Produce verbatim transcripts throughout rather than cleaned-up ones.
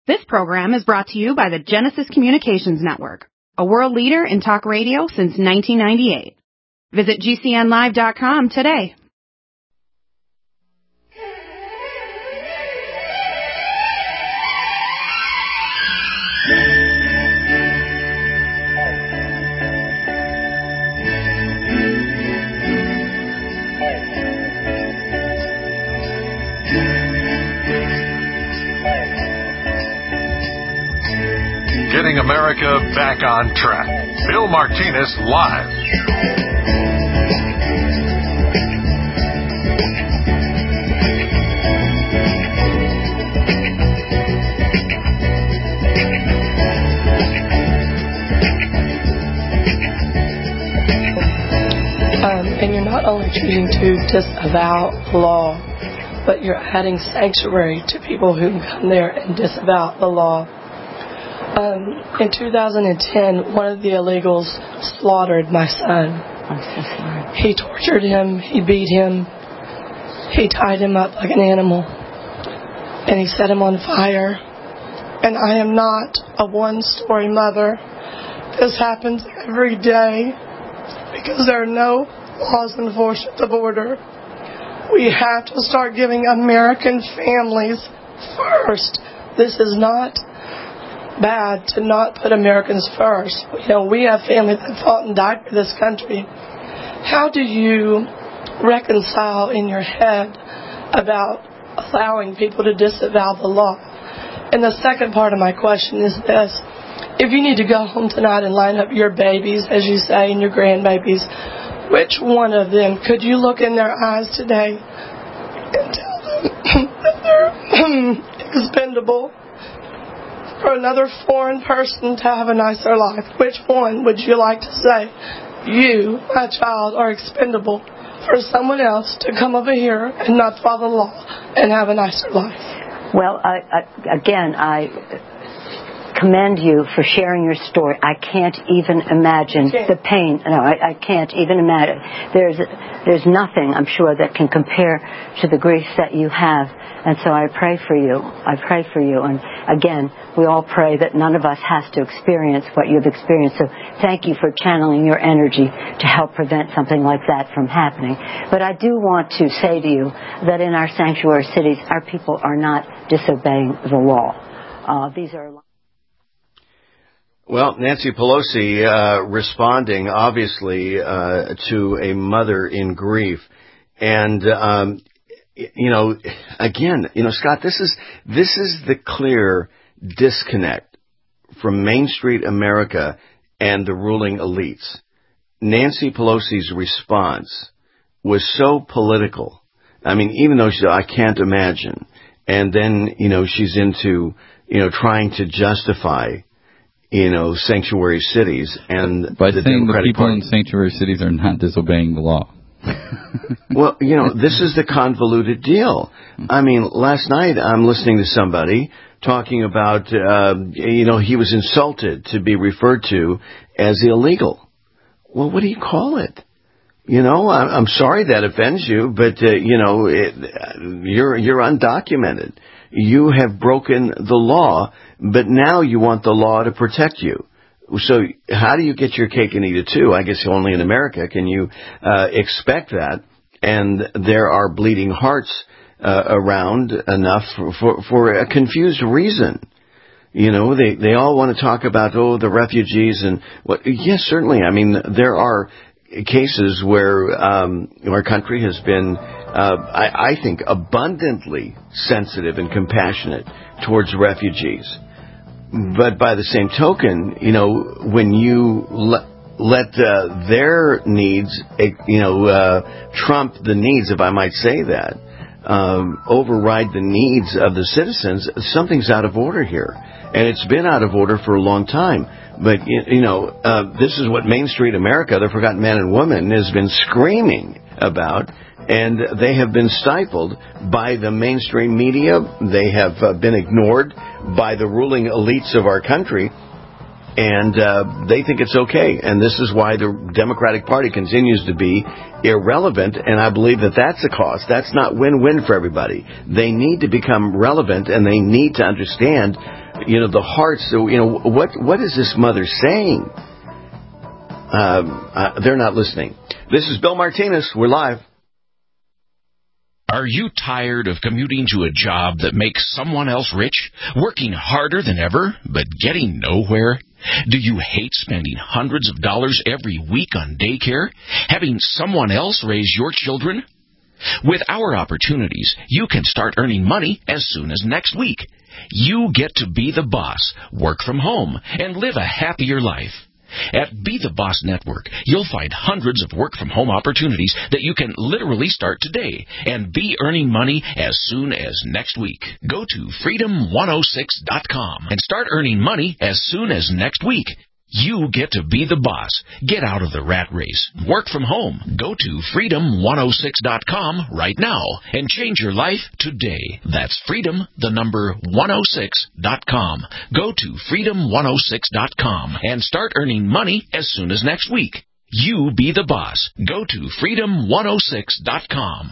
This program is brought to you by the Genesis Communications Network, a world leader in talk radio since nineteen ninety-eight. Visit G C N live dot com today. Getting America back on track. Bill Martinez live. Um, and you're not only choosing to disavow law, but you're adding sanctuary to people who come there and disavow the law. Um, in two thousand ten, one of the illegals slaughtered my son. I'm so sorry. He tortured him. He beat him. He tied him up like an animal. And he set him on fire. And I am not a one-story mother. This happens every day because there are no laws enforced at the border. We have to start giving American families first. This is not bad to not put Americans first. You know, we have families that fought and died for this country. How do you reconcile in your head about allowing people to disavow the law? And the second part of my question is this. If you need to go home tonight and line up your babies, as you say, and your grandbabies, which one of them could you look in their eyes today and tell them that they're expendable for another foreign person to have a nicer life? Which one would you like to say, you, my child, are expendable for someone else to come over here and not follow the law and have a nicer life? Well, I, I, again, I commend you for sharing your story. I can't even imagine can't. the pain. No, I, I can't even imagine. There's, there's nothing, I'm sure, that can compare to the grief that you have. And so I pray for you. I pray for you. And again, we all pray that none of us has to experience what you've experienced. So thank you for channeling your energy to help prevent something like that from happening. But I do want to say to you that in our sanctuary cities, our people are not disobeying the law. Uh, these are... Well, Nancy Pelosi uh, responding, obviously, uh, to a mother in grief. And... Um, You know, again, you know, Scott, this is this is the clear disconnect from Main Street America and the ruling elites. Nancy Pelosi's response was so political. I mean, even though she said, I can't imagine. And then, you know, she's into, you know, trying to justify, you know, sanctuary cities and by the saying Democratic the people Party. in sanctuary cities are not disobeying the law. Well, you know, this is the convoluted deal. I mean, last night I'm listening to somebody talking about, uh, you know, he was insulted to be referred to as illegal. Well, what do you call it? You know, I'm sorry that offends you, but, uh, you know, it, you're, you're undocumented. You have broken the law, but now you want the law to protect you. So how do you get your cake and eat it too? I guess only in America can you uh, expect that. And there are bleeding hearts uh, around enough for, for, for a confused reason. You know, they, they all want to talk about, oh, the refugees and what. Yes, certainly. I mean, there are cases where um, our country has been, uh, I, I think, abundantly sensitive and compassionate towards refugees. But by the same token, you know, when you let, let uh, their needs, you know, uh, trump the needs, if I might say that, um, override the needs of the citizens, something's out of order here. And it's been out of order for a long time. But, you know, uh, this is what Main Street America, the Forgotten Man and Woman, has been screaming about. And they have been stifled by the mainstream media. They have uh, been ignored by the ruling elites of our country. And uh, they think it's okay. And this is why the Democratic Party continues to be irrelevant. And I believe that that's a cost. That's not win-win for everybody. They need to become relevant, and they need to understand you know, the hearts, you know, what what is this mother saying? Um, uh, they're not listening. This is Bill Martinez. We're live. Are you tired of commuting to a job that makes someone else rich, working harder than ever, but getting nowhere? Do you hate spending hundreds of dollars every week on daycare, having someone else raise your children? With our opportunities, you can start earning money as soon as next week. You get to be the boss, work from home, and live a happier life. At Be the Boss Network, you'll find hundreds of work-from-home opportunities that you can literally start today and be earning money as soon as next week. Go to freedom one oh six dot com and start earning money as soon as next week. You get to be the boss. Get out of the rat race. Work from home. Go to freedom one oh six dot com right now and change your life today. That's freedom, the number one oh six dot com. Go to freedom one oh six dot com and start earning money as soon as next week. You be the boss. Go to freedom one oh six dot com.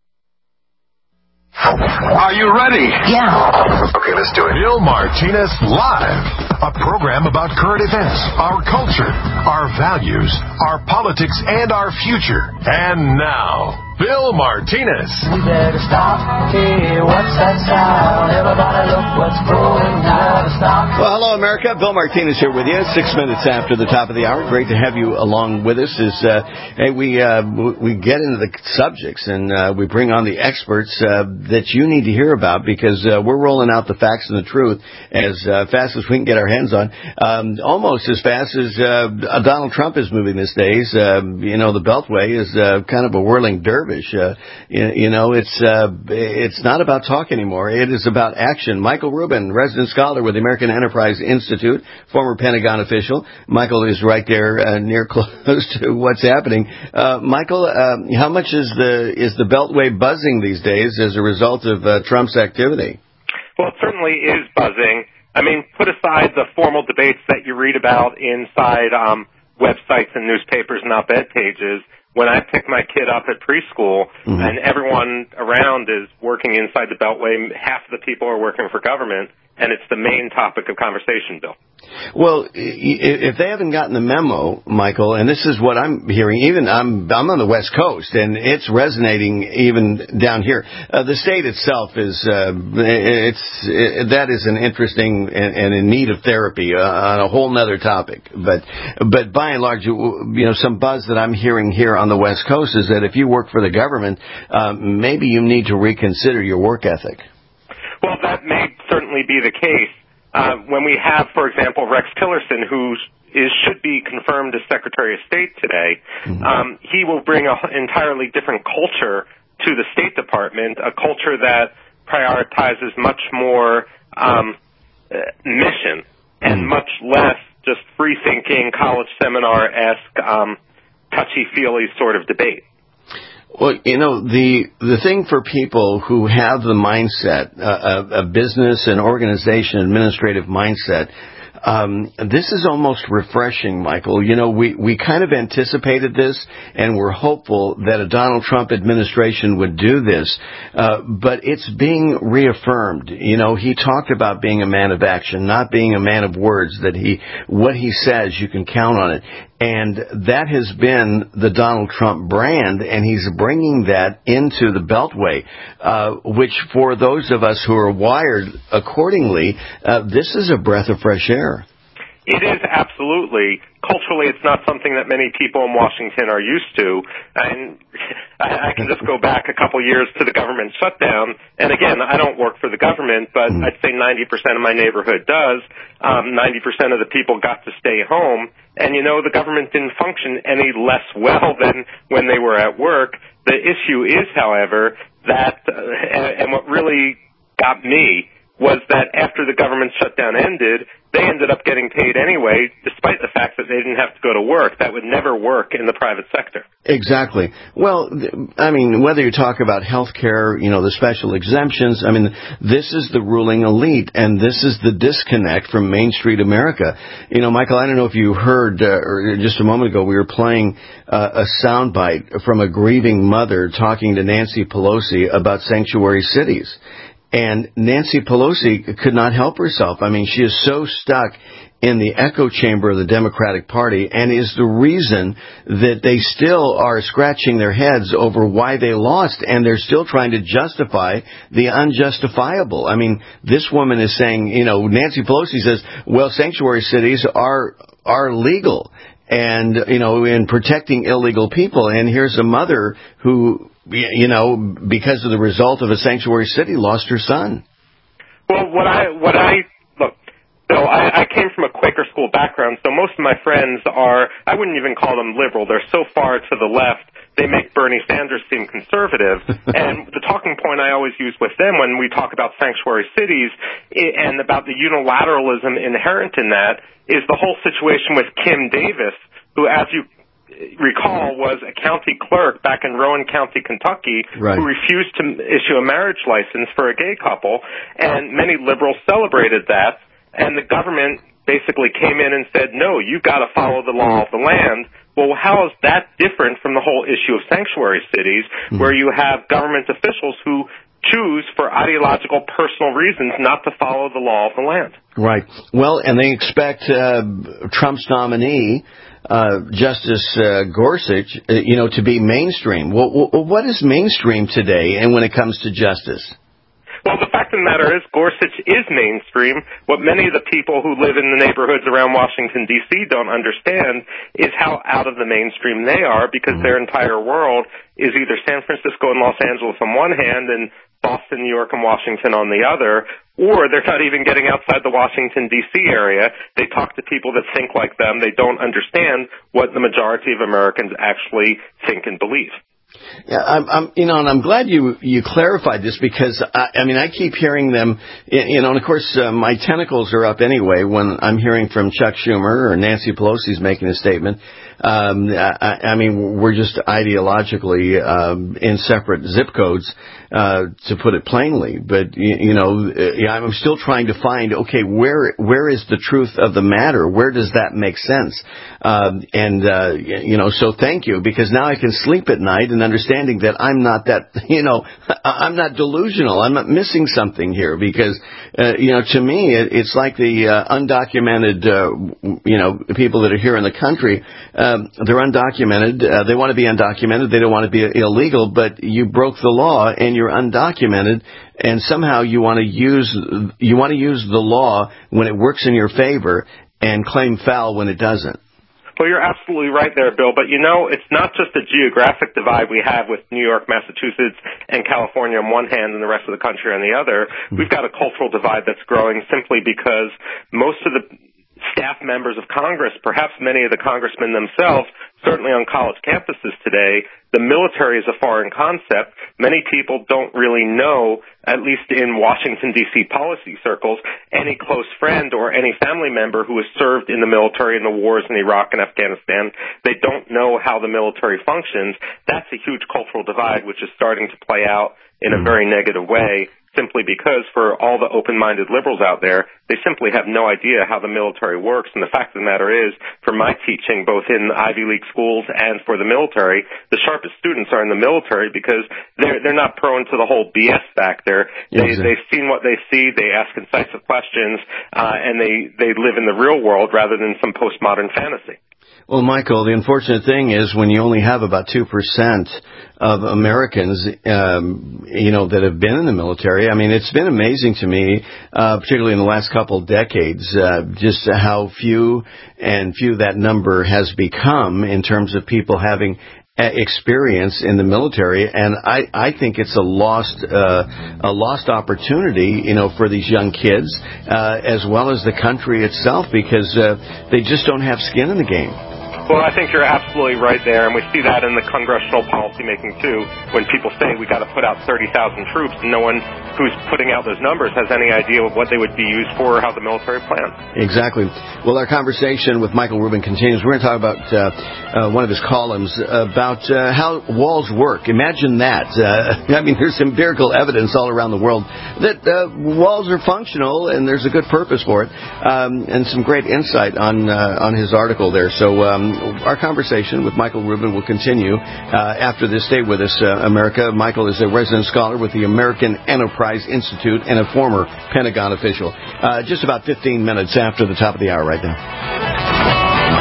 Are you ready? Yeah. Okay, let's do it. Bill Martinez Live, a program about current events, our culture, our values, our politics, and our future. And now, Bill Martinez. We better stop. Hey, what's that sound? Everybody look what's going down. Stop. Well, hello, America. Bill Martinez here with you. Six minutes after the top of the hour. Great to have you along with us. As uh, hey, we uh, we get into the subjects and uh, we bring on the experts uh, that you need to hear about, because uh, we're rolling out the facts and the truth as uh, fast as we can get our hands on. Um, almost as fast as uh, Donald Trump is moving these days. Uh, you know, the Beltway is uh, kind of a whirling dervish. Uh, you, you know, it's uh, it's not about talk anymore. It is about action. Michael Rubin, resident scholar with the American Enterprise Institute, former Pentagon official. Michael is right there uh, near close to what's happening. Uh, Michael, uh, how much is the is the Beltway buzzing these days as a result of uh, Trump's activity? Well, it certainly is buzzing. I mean, put aside the formal debates that you read about inside um, websites and newspapers and op-ed pages. When I pick my kid up at preschool mm-hmm. and everyone around is working inside the Beltway, half of the people are working for government, and it's the main topic of conversation, Bill. Well, if they haven't gotten the memo, Michael, and this is what I'm hearing, even I'm I'm on the West Coast, and it's resonating even down here. Uh, the state itself is uh, it's it, that is an interesting and, and in need of therapy uh, on a whole nother topic. But but by and large, you, you know, some buzz that I'm hearing here on the West Coast is that if you work for the government, uh, maybe you need to reconsider your work ethic. Well, that may certainly be the case. Uh, when we have, for example, Rex Tillerson, who is, should be confirmed as Secretary of State today, mm-hmm. um, he will bring an entirely different culture to the State Department, a culture that prioritizes much more um, uh, mission and much less just free-thinking, college seminar-esque, um, touchy-feely sort of debate. Well, you know, the the thing for people who have the mindset, uh, a, a business and organization administrative mindset, um, this is almost refreshing, Michael. You know, we, we kind of anticipated this, and we're hopeful that a Donald Trump administration would do this, uh, but it's being reaffirmed. You know, he talked about being a man of action, not being a man of words, that he what he says, you can count on it. And that has been the Donald Trump brand, and he's bringing that into the Beltway, uh, which for those of us who are wired accordingly, uh, this is a breath of fresh air. It is, absolutely. Culturally, it's not something that many people in Washington are used to. And I can just go back a couple years to the government shutdown. And again, I don't work for the government, but mm. I'd say ninety percent of my neighborhood does. Um, ninety percent of the people got to stay home. And, you know, the government didn't function any less well than when they were at work. The issue is, however, that, uh, and, and what really got me was that after the government shutdown ended, they ended up getting paid anyway, despite the fact that they didn't have to go to work. That would never work in the private sector. Exactly. Well, I mean, whether you talk about health care, you know, the special exemptions, I mean, this is the ruling elite, and this is the disconnect from Main Street America. You know, Michael, I don't know if you heard, uh, or just a moment ago, we were playing uh, a soundbite from a grieving mother talking to Nancy Pelosi about sanctuary cities. And Nancy Pelosi could not help herself. I mean, she is so stuck in the echo chamber of the Democratic Party, and is the reason that they still are scratching their heads over why they lost, and they're still trying to justify the unjustifiable. I mean, this woman is saying, you know, Nancy Pelosi says, well, sanctuary cities are are legal, and, you know, in protecting illegal people. And here's a mother who, you know, because of the result of a sanctuary city, lost her son. Well, what I what I look. So I, I came from a Quaker school background, so most of my friends are, I wouldn't even call them liberal. They're so far to the left, they make Bernie Sanders seem conservative. And the talking point I always use with them when we talk about sanctuary cities and about the unilateralism inherent in that is the whole situation with Kim Davis, who, as you recall, was a county clerk back in Rowan County, Kentucky, right, who refused to issue a marriage license for a gay couple, and many liberals celebrated that. And the government basically came in and said, no, you've got to follow the law of the land. Well, how is that different from the whole issue of sanctuary cities, mm-hmm. where you have government officials who choose for ideological personal reasons not to follow the law of the land? Right. Well, and they expect uh, Trump's nominee, uh, Justice uh, Gorsuch, uh, you know, to be mainstream. Well, what is mainstream today, and when it comes to justice? Well, the fact of the matter is Gorsuch is mainstream. What many of the people who live in the neighborhoods around Washington, D C don't understand is how out of the mainstream they are, because their entire world is either San Francisco and Los Angeles on one hand and Boston, New York, and Washington on the other, or they're not even getting outside the Washington, D C area. They talk to people that think like them. They don't understand what the majority of Americans actually think and believe. Yeah, I'm, I'm, you know, and I'm glad you you clarified this, because I, I mean I keep hearing them, you know, and of course uh, my tentacles are up anyway when I'm hearing from Chuck Schumer or Nancy Pelosi's making a statement. Um, I, I mean, we're just ideologically um, in separate zip codes, uh, to put it plainly. But you, you know, I'm still trying to find, okay, where where is the truth of the matter? Where does that make sense? Um, and uh, you know, so thank you, because now I can sleep at night and understanding that I'm not that, you know, I'm not delusional. I'm not missing something here, because uh, you know, to me, it, it's like the uh, undocumented, uh, you know, people that are here in the country. Uh, Um, they're undocumented. Uh, they want to be undocumented. They don't want to be illegal, but you broke the law and you're undocumented, and somehow you want to use you want to use the law when it works in your favor and claim foul when it doesn't. Well, you're absolutely right there, Bill. But, you know, it's not just a geographic divide we have with New York, Massachusetts, and California on one hand and the rest of the country on the other. We've got a cultural divide that's growing simply because most of the staff members of Congress, perhaps many of the congressmen themselves, certainly on college campuses today, the military is a foreign concept. Many people don't really know, at least in Washington, D C policy circles, any close friend or any family member who has served in the military in the wars in Iraq and Afghanistan. They don't know how the military functions. That's a huge cultural divide, which is starting to play out in a very negative way, simply because for all the open-minded liberals out there, they simply have no idea how the military works. And the fact of the matter is, for my teaching, both in Ivy League schools and for the military, the sharpest students are in the military because they're they're not prone to the whole B S back there. They, exactly. They've seen what they see, they ask incisive questions, uh, and they, they live in the real world rather than some postmodern fantasy. Well, Michael, the unfortunate thing is when you only have about two percent of Americans, um, you know, that have been in the military. I mean, it's been amazing to me, uh, particularly in the last couple of decades, uh, just how few and few that number has become in terms of people having experience in the military, and I, I think it's a lost uh, a lost opportunity, you know, for these young kids uh, as well as the country itself, because uh, they just don't have skin in the game. Well, I think you're absolutely right there, and we see that in the congressional policymaking, too, when people say we got to put out thirty thousand troops, and no one who's putting out those numbers has any idea of what they would be used for or how the military plans. Exactly. Well, our conversation with Michael Rubin continues. We're going to talk about uh, uh, one of his columns about uh, how walls work. Imagine that. Uh, I mean, there's empirical evidence all around the world that uh, walls are functional, and there's a good purpose for it, um, and some great insight on uh, on his article there. So, um, our conversation with Michael Rubin will continue uh, after this. Stay with us, uh, America. Michael is a resident scholar with the American Enterprise Institute and a former Pentagon official. Uh, just about fifteen minutes after the top of the hour right now.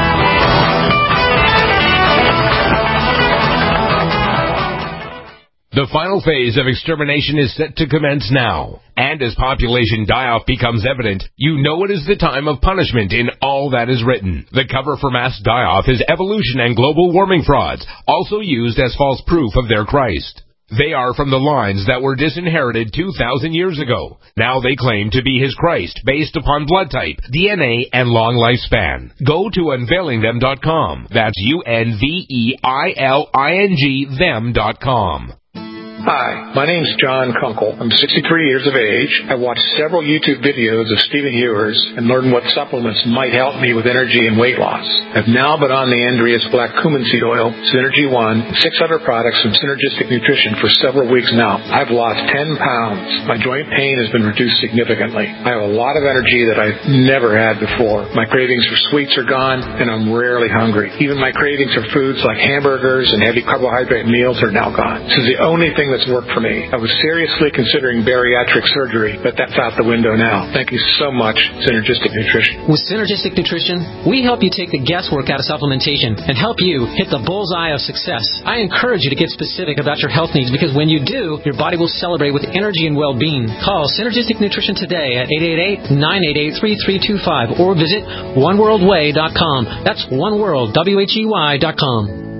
The final phase of extermination is set to commence now. And as population die-off becomes evident, you know it is the time of punishment in all that is written. The cover for mass die-off is evolution and global warming frauds, also used as false proof of their Christ. They are from the lines that were disinherited two thousand years ago. Now they claim to be his Christ based upon blood type, D N A, and long lifespan. Go to unveiling them dot com. That's U N V E I L I N G them dot com. Hi, my name's John Kunkel. I'm sixty-three years of age. I watched several YouTube videos of Stephen Ewers and learned what supplements might help me with energy and weight loss. I've now been on the Andreas Black Cumin Seed Oil, Synergy One, and six other products from Synergistic Nutrition for several weeks now. I've lost ten pounds. My joint pain has been reduced significantly. I have a lot of energy that I've never had before. My cravings for sweets are gone, and I'm rarely hungry. Even my cravings for foods like hamburgers and heavy carbohydrate meals are now gone. This is the only thing that's worked for me. I was seriously considering bariatric surgery, but that's out the window now. Thank you so much, Synergistic Nutrition. With Synergistic Nutrition, we help you take the guesswork out of supplementation and help you hit the bullseye of success. I encourage you to get specific about your health needs because when you do, your body will celebrate with energy and well-being. Call Synergistic Nutrition today at eight eight eight, nine eight eight, three three two five or visit one world way dot com. That's oneworld, W H E Y dot com.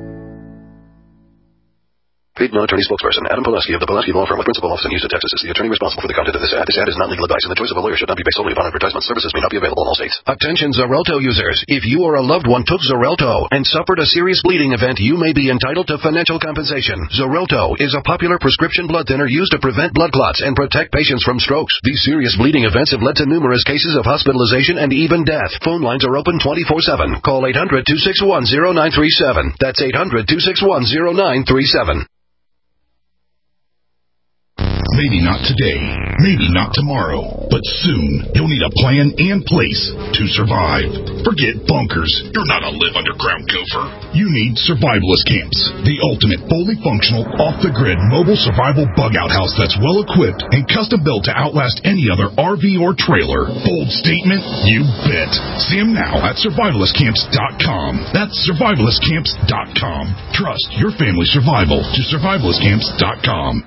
Paid non-attorney spokesperson Adam Pulaski of the Pulaski Law Firm with principal office in Houston, Texas is the attorney responsible for the content of this ad. This ad is not legal advice, and the choice of a lawyer should not be based solely upon advertisement. Services may not be available in all states. Attention Xarelto users. If you or a loved one took Xarelto and suffered a serious bleeding event, you may be entitled to financial compensation. Xarelto is a popular prescription blood thinner used to prevent blood clots and protect patients from strokes. These serious bleeding events have led to numerous cases of hospitalization and even death. Phone lines are open twenty-four seven. Call eight hundred, two six one, zero nine three seven. That's eight hundred, two six one, zero nine three seven. Maybe not today, maybe not tomorrow, but soon you'll need a plan and place to survive. Forget bunkers. You're not a live underground gopher. You need survivalist camps, the ultimate fully functional, off-the-grid mobile survival bug-out house that's well-equipped and custom-built to outlast any other R V or trailer. Bold statement? You bet. See them now at survivalist camps dot com. That's survivalist camps dot com. Trust your family's survival to survivalist camps dot com.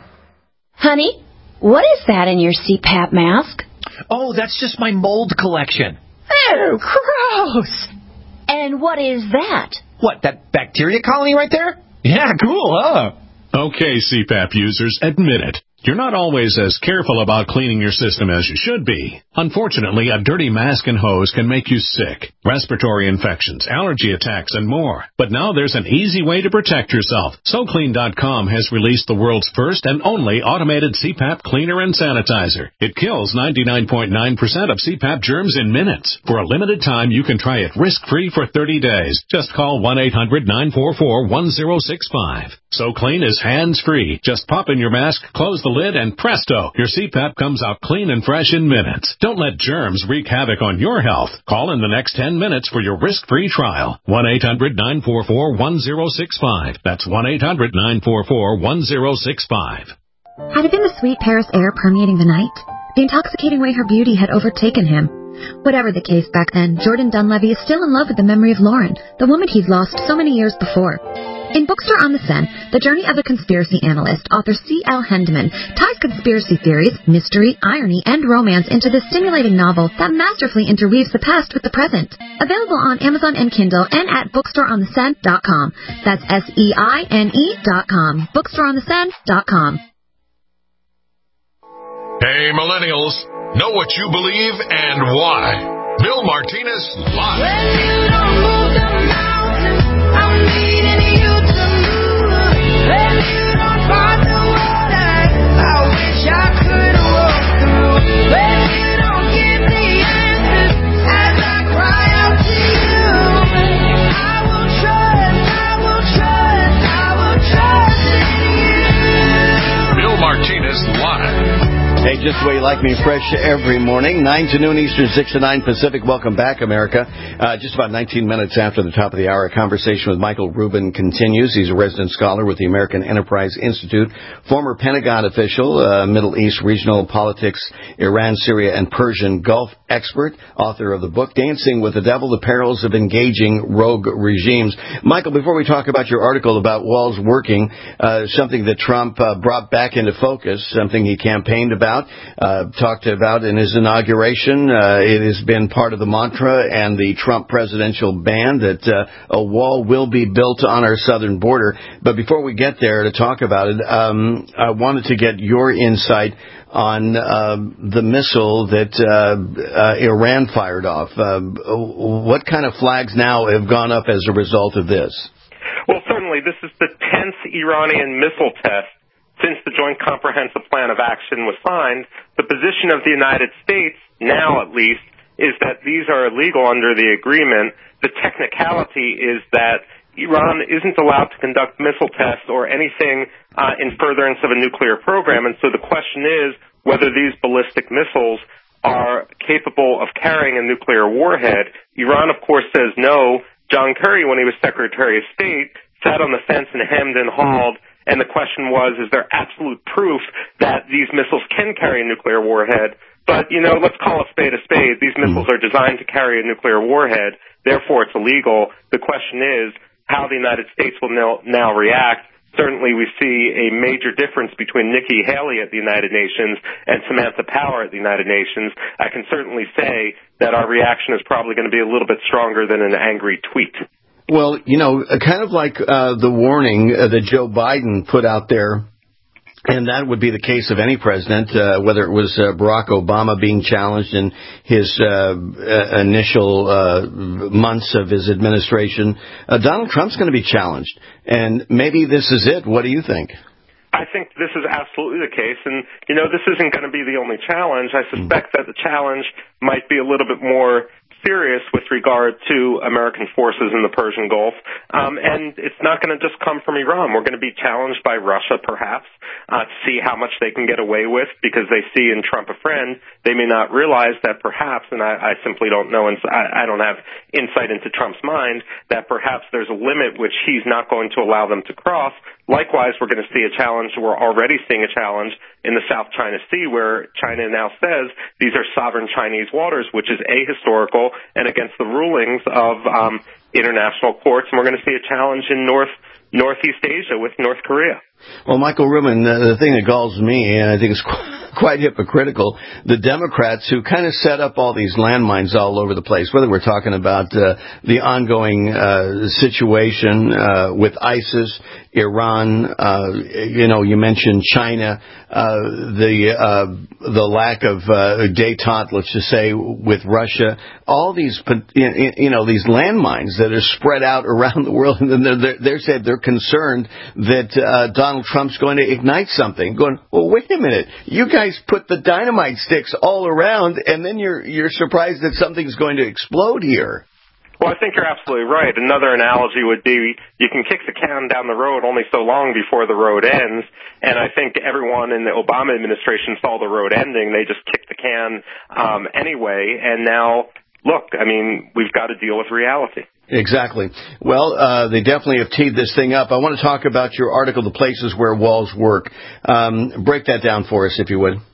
Honey, what is that in your C PAP mask? Oh, that's just my mold collection. Oh, gross. And what is that? What, that bacteria colony right there? Yeah, cool, huh? Okay, C PAP users, admit it. You're not always as careful about cleaning your system as you should be. Unfortunately, a dirty mask and hose can make you sick, respiratory infections, allergy attacks, and more. But now there's an easy way to protect yourself. So Clean dot com has released the world's first and only automated C PAP cleaner and sanitizer. It kills ninety-nine point nine percent of C PAP germs in minutes. For a limited time, you can try it risk-free for thirty days. Just call one eight hundred, nine four four, one zero six five. So Clean is hands-free. Just pop in your mask, close the lid, and presto, your C PAP comes out clean and fresh in minutes. Don't let germs wreak havoc on your health. Call in the next ten minutes for your risk-free trial. one eight hundred, nine four four, one zero six five. That's one eight hundred, nine four four, one zero six five. Had it been the sweet Paris air permeating the night? The intoxicating way her beauty had overtaken him? Whatever the case back then, Jordan Dunleavy is still in love with the memory of Lauren, the woman he's lost so many years before. In Bookstore on the Seine, the journey of a conspiracy analyst, author C L Hendeman ties conspiracy theories, mystery, irony, and romance into this stimulating novel that masterfully interweaves the past with the present. Available on Amazon and Kindle and at bookstore on the seine dot com. That's S E I N E dot com. bookstore on the seine dot com. Hey, millennials, know what you believe and why. Bill Martinez live. When you don't move the mountains, I'm needing you to move. When you don't fight the waters, I wish I could walk through. When you don't give the answers as I cry out to you, I will trust, I will trust, I will trust in you. Bill Martinez live. Hey, just the way you like me, fresh every morning, nine to noon Eastern, six to nine Pacific. Welcome back, America. Uh, just about nineteen minutes after the top of the hour, a conversation with Michael Rubin continues. He's a resident scholar with the American Enterprise Institute, former Pentagon official, uh, Middle East regional politics, Iran, Syria, and Persian Gulf expert, author of the book Dancing with the Devil, The Perils of Engaging Rogue Regimes. Michael, before we talk about your article about walls working, uh, something that Trump uh, brought back into focus, something he campaigned about, uh, talked about in his inauguration. Uh, it has been part of the mantra and the Trump presidential ban that uh, a wall will be built on our southern border. But before we get there to talk about it, um, I wanted to get your insight on uh, the missile that uh, uh, Iran fired off. Uh, what kind of flags now have gone up as a result of this? Well, certainly, this is the tenth Iranian missile test since the Joint Comprehensive Plan of Action was signed. The position of the United States, now at least, is that these are illegal under the agreement. The technicality is that Iran isn't allowed to conduct missile tests or anything uh, in furtherance of a nuclear program, and so the question is whether these ballistic missiles are capable of carrying a nuclear warhead. Iran, of course, says no. John Kerry, when he was Secretary of State, sat on the fence and hemmed and hawed, and the question was, is there absolute proof that these missiles can carry a nuclear warhead? But, you know, let's call a spade a spade. These missiles are designed to carry a nuclear warhead, therefore it's illegal. The question is how the United States will now, now react. Certainly we see a major difference between Nikki Haley at the United Nations and Samantha Power at the United Nations. I can certainly say that our reaction is probably going to be a little bit stronger than an angry tweet. Well, you know, kind of like uh, the warning uh, that Joe Biden put out there, and that would be the case of any president, uh, whether it was uh, Barack Obama being challenged in his uh, uh, initial uh, months of his administration. Uh, Donald Trump's going to be challenged, and maybe this is it. What do you think? I think this is absolutely the case, and, you know, this isn't going to be the only challenge. I suspect that the challenge might be a little bit more serious with regard to American forces in the Persian Gulf, um, and it's not going to just come from Iran. We're going to be challenged by Russia, perhaps, uh, to see how much they can get away with, because they see in Trump a friend. They may not realize that perhaps, and I, I simply don't know, and I, I don't have insight into Trump's mind, that perhaps there's a limit which he's not going to allow them to cross. Likewise, we're going to see a challenge. We're already seeing a challenge in the South China Sea, where China now says these are sovereign Chinese waters, which is ahistorical and against the rulings of um, international courts. And we're going to see a challenge in North Northeast Asia with North Korea. Well, Michael Rubin, the, the thing that galls me, and I think it's quite hypocritical, the Democrats who kind of set up all these landmines all over the place, whether we're talking about uh, the ongoing uh, situation uh, with ISIS, Iran, uh, you know, you mentioned China, uh, the uh, the lack of uh, détente, let's just say, with Russia, all these, you know, these landmines that are spread out around the world, and they're, they're, they're said they're concerned that uh, Donald Trump's going to ignite something. Going, well, wait a minute, you guys put the dynamite sticks all around, and then you're you're surprised that something's going to explode here. Well, I think you're absolutely right. Another analogy would be you can kick the can down the road only so long before the road ends. And I think everyone in the Obama administration saw the road ending. They just kicked the can um, anyway. And now, look, I mean, we've got to deal with reality. Exactly. Well, uh, they definitely have teed this thing up. I want to talk about your article, The Places Where Walls Work. Um, break that down for us, if you would.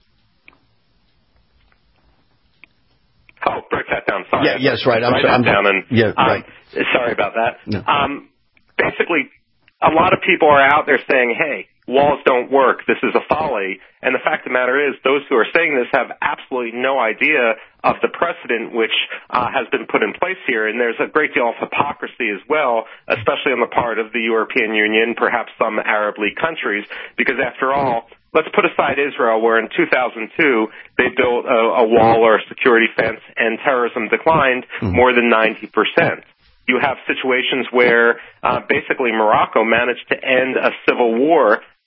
Oh, break that down. Sorry. Yeah, yes, right. I'm, write I'm, that down and, yeah, right. Um, sorry about that. No. Um, basically, a lot of people are out there saying, hey, walls don't work. This is a folly. And the fact of the matter is, those who are saying this have absolutely no idea of the precedent which uh, has been put in place here. And there's a great deal of hypocrisy as well, especially on the part of the European Union, perhaps some Arab League countries, because after all, let's put aside Israel, where in two thousand two they built a, a wall or a security fence and terrorism declined more than ninety percent. You have situations where uh, basically Morocco managed to end a civil war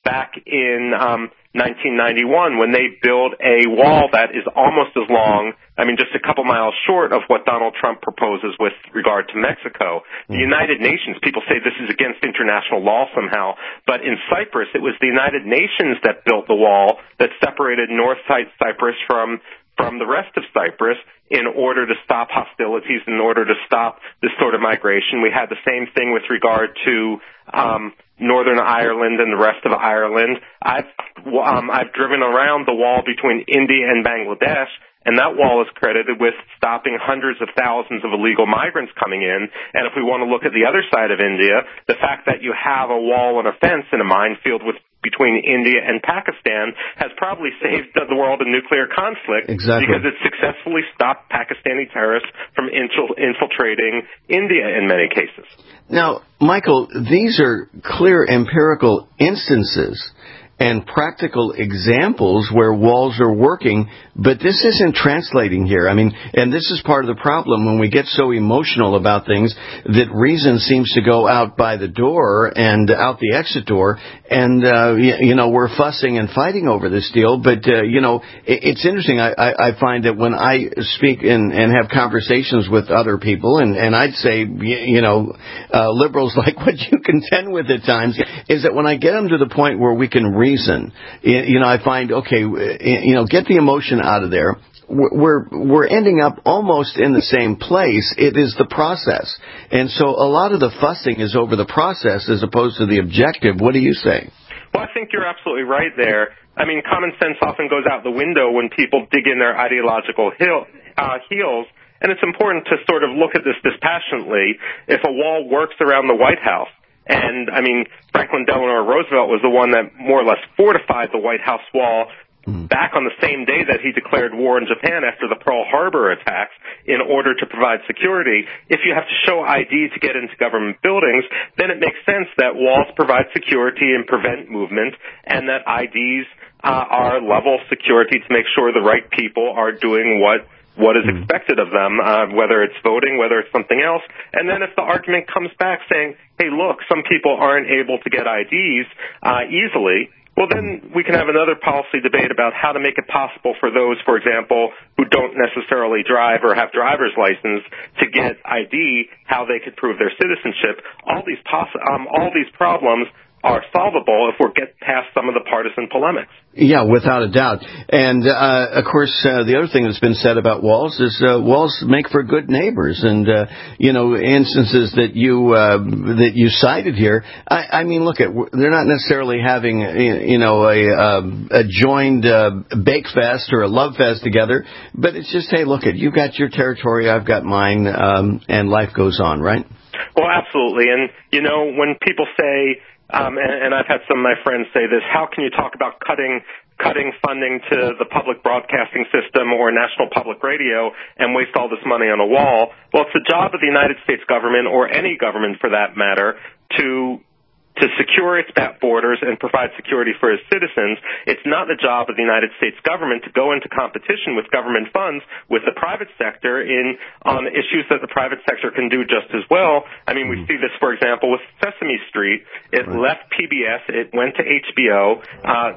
back in um, nineteen ninety-one when they built a wall that is almost as long, I mean, just a couple miles short of what Donald Trump proposes with regard to Mexico. The United Nations, people say this is against international law somehow, but in Cyprus, it was the United Nations that built the wall that separated North Cyprus from from the rest of Cyprus in order to stop hostilities, in order to stop this sort of migration. We had the same thing with regard to um, Northern Ireland and the rest of Ireland. I've um, I've driven around the wall between India and Bangladesh, and that wall is credited with stopping hundreds of thousands of illegal migrants coming in. And if we want to look at the other side of India, the fact that you have a wall and a fence in a minefield with between India and Pakistan has probably saved the world a nuclear conflict. Exactly. Because it successfully stopped Pakistani terrorists from infiltrating India in many cases. Now, Michael, these are clear empirical instances and practical examples where walls are working, but this isn't translating here. I mean, and this is part of the problem when we get so emotional about things that reason seems to go out by the door and out the exit door, and, uh, you, you know, we're fussing and fighting over this deal. But, uh, you know, it, it's interesting. I, I, I find that when I speak and, and have conversations with other people, and, and I'd say, you know, uh, liberals like what you contend with at times, is that when I get them to the point where we can reason, Reason, you know, I find, okay, you know, get the emotion out of there. We're we're ending up almost in the same place. It is the process. And so a lot of the fussing is over the process as opposed to the objective. What do you say? Well, I think you're absolutely right there. I mean, common sense often goes out the window when people dig in their ideological heel, uh, heels. And it's important to sort of look at this dispassionately. If a wall works around the White House, and, I mean, Franklin Delano Roosevelt was the one that more or less fortified the White House wall mm. back on the same day that he declared war in Japan after the Pearl Harbor attacks in order to provide security. If you have to show I D to get into government buildings, then it makes sense that walls provide security and prevent movement, and that I Ds uh, are level security to make sure the right people are doing what what is expected of them, uh, whether it's voting, whether it's something else. And then if the argument comes back saying, hey, look, some people aren't able to get I Ds uh, easily, well, then we can have another policy debate about how to make it possible for those, for example, who don't necessarily drive or have driver's license to get I D, how they could prove their citizenship. All these poss- um, all these problems are solvable if we get past some of the partisan polemics. Yeah, without a doubt. And, uh, of course, uh, the other thing that's been said about walls is uh, walls make for good neighbors. And, uh, you know, instances that you uh, that you cited here, I, I mean, look, at they're not necessarily having, you know, a, a joined uh, bake fest or a love fest together, but it's just, hey, look, at you've got your territory, I've got mine, um, and life goes on, right? Well, absolutely. And, you know, when people say, Um, and, and I've had some of my friends say this, how can you talk about cutting cutting funding to the public broadcasting system or national public radio and waste all this money on a wall? Well, it's the job of the United States government, or any government for that matter, to to secure its borders and provide security for its citizens. It's not the job of the United States government to go into competition with government funds with the private sector in on issues that the private sector can do just as well. I mean, we see this, for example, with Sesame Street. It left P B S. It went to H B O. Uh,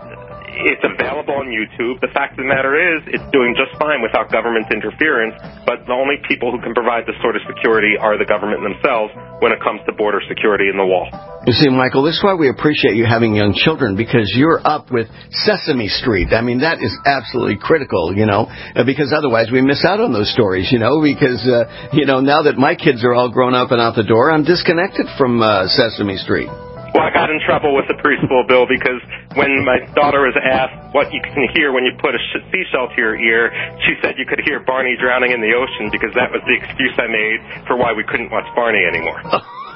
It's available on YouTube. The fact of the matter is, it's doing just fine without government interference, but the only people who can provide this sort of security are the government themselves when it comes to border security in the wall. You see, Michael, this is why we appreciate you having young children, because you're up with Sesame Street. I mean, that is absolutely critical, you know, because otherwise we miss out on those stories, you know, because, uh, you know, now that my kids are all grown up and out the door, I'm disconnected from uh, Sesame Street. Well, I got in trouble with the preschool bill because when my daughter was asked what you can hear when you put a seashell to your ear, she said you could hear Barney drowning in the ocean, because that was the excuse I made for why we couldn't watch Barney anymore.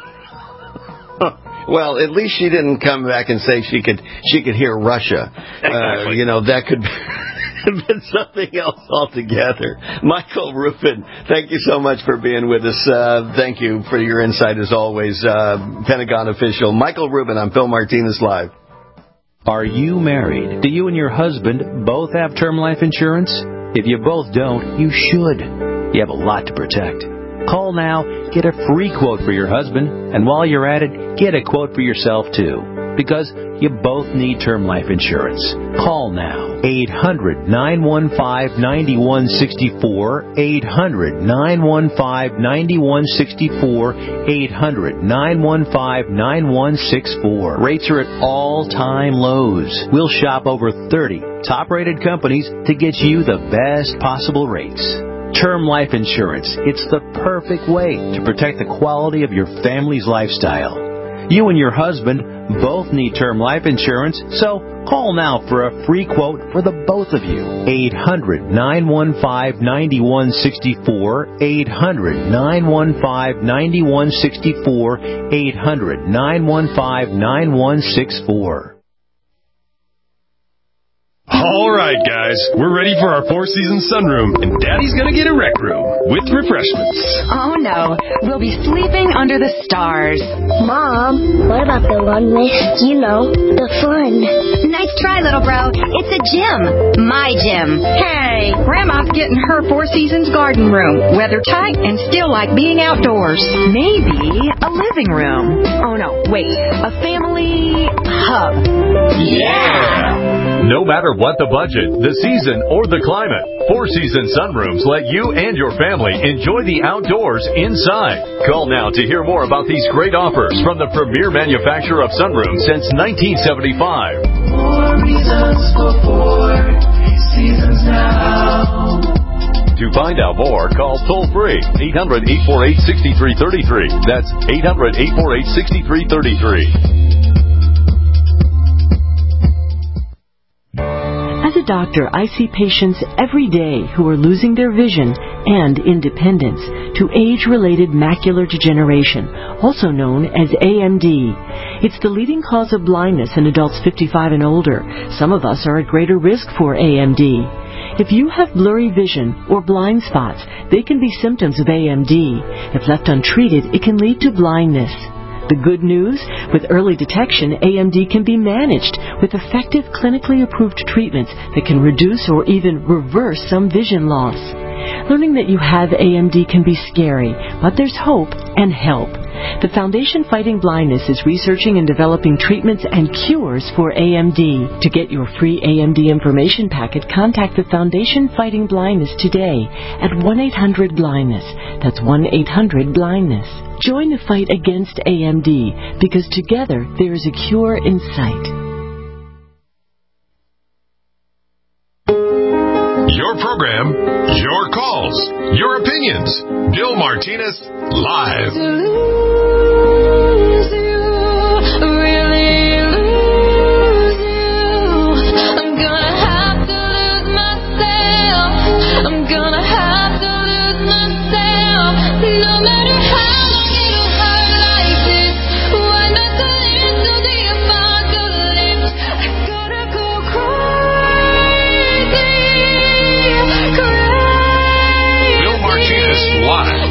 Well, at least she didn't come back and say she could she could hear Russia. Exactly. Uh, you know, that could have been something else altogether. Michael Rubin, thank you so much for being with us. Uh, thank you for your insight, as always. Uh, Pentagon official Michael Rubin, I'm Phil Martinez Live. Are you married? Do you and your husband both have term life insurance? If you both don't, you should. You have a lot to protect. Call now, get a free quote for your husband, and while you're at it, get a quote for yourself, too. because you both need term life insurance. Call now. eight hundred, nine one five, nine one six four. eight hundred, nine one five, nine one six four. eight hundred, nine one five, nine one six four. Rates are at all-time lows. We'll shop over thirty top-rated companies to get you the best possible rates. Term life insurance. It's the perfect way to protect the quality of your family's lifestyle. You and your husband both need term life insurance, so call now for a free quote for the both of you. eight hundred, nine one five, nine one six four. eight hundred, nine one five, nine one six four. eight hundred, nine one five, nine one six four. All right, guys, we're ready for our four-season sunroom, and Daddy's gonna get a rec room with refreshments. Oh, no. We'll be sleeping under the stars. Mom, what about the one with, you know, the fun? Nice try, little bro. It's a gym. My gym. Hey, Grandma's getting her Four Seasons garden room. Weather tight and still like being outdoors. Maybe a living room. Oh, no, wait. A family hub. Yeah! No matter what the budget, the season, or the climate, Four Seasons Sunrooms let you and your family enjoy the outdoors inside. Call now to hear more about these great offers from the premier manufacturer of sunrooms since nineteen seventy-five. More reasons for Four Seasons now. To find out more, call toll-free eight hundred, eight four eight, six three three three. That's eight hundred, eight four eight, six three three three. As a doctor, I see patients every day who are losing their vision and independence to age-related macular degeneration, also known as A M D. It's the leading cause of blindness in adults fifty-five and older. Some of us are at greater risk for A M D. If you have blurry vision or blind spots, they can be symptoms of A M D. If left untreated, it can lead to blindness. The good news, with early detection, A M D can be managed with effective clinically approved treatments that can reduce or even reverse some vision loss. Learning that you have A M D can be scary, but there's hope and help. The Foundation Fighting Blindness is researching and developing treatments and cures for A M D. To get your free A M D information packet, contact the Foundation Fighting Blindness today at one eight hundred blindness. That's one eight hundred blindness. Join the fight against A M D, because together there is a cure in sight. Your program, your calls, your opinions. Bill Martinez, live. To lose you, really lose you. I'm gonna have to lose myself. I'm gonna have to lose myself. No matter how long it'll hurt like this. Why not go into the apocalypse? I gotta go crazy. Bill Martinez, live.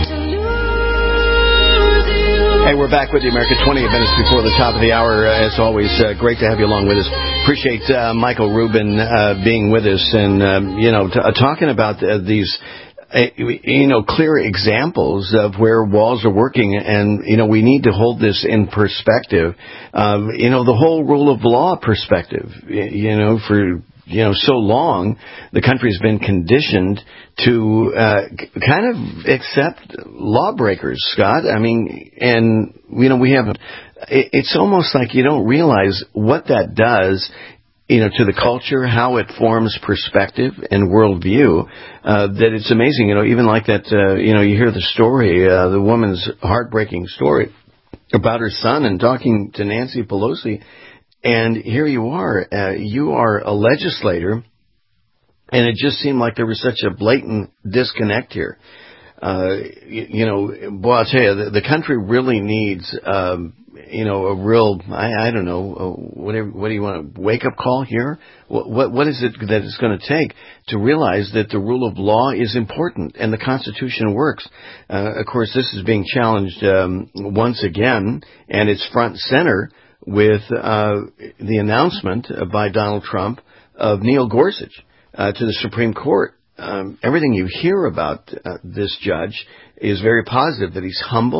Hey, we're back with you, America, twenty minutes before the top of the hour. Uh, as always, uh, great to have you along with us. Appreciate uh, Michael Rubin uh, being with us and, um, you know, t- uh, talking about uh, these, uh, you know, clear examples of where walls are working. And, you know, we need to hold this in perspective. Um, you know, the whole rule of law perspective, you know, for... you know, so long, the country's been conditioned to uh, kind of accept lawbreakers, Scott. I mean, and, you know, we have, it, it's almost like you don't realize what that does, you know, to the culture, how it forms perspective and worldview, uh, that it's amazing. You know, even like that, uh, you know, you hear the story, uh, the woman's heartbreaking story about her son and talking to Nancy Pelosi. And here you are, uh, you are a legislator, and it just seemed like there was such a blatant disconnect here. Uh, you, you know, boy, I'll tell you, the, the country really needs, um, you know, a real, I, I don't know, uh, whatever, what do you want, a wake-up call here? What, what, what is it that it's going to take to realize that the rule of law is important and the Constitution works? Uh, of course, this is being challenged um, once again, and it's front and center with uh, the announcement by Donald Trump of Neil Gorsuch uh, to the Supreme Court. Um, everything you hear about uh, this judge is very positive, that he's humble,